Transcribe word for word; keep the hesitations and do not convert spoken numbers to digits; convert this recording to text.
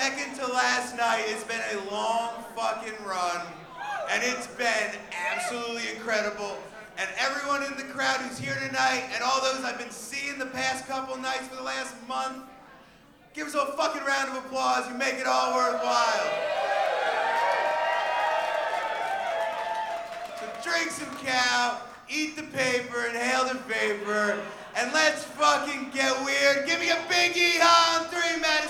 second to last night. It's been a long fucking run, and it's been absolutely incredible. And everyone in the crowd who's here tonight, and all those I've been seeing the past couple nights for the last month, give us a fucking round of applause. You make it all worthwhile. So drink some cow, eat the paper, inhale the vapor, and let's fucking get weird. Give me a big hee-haw on three, Madison.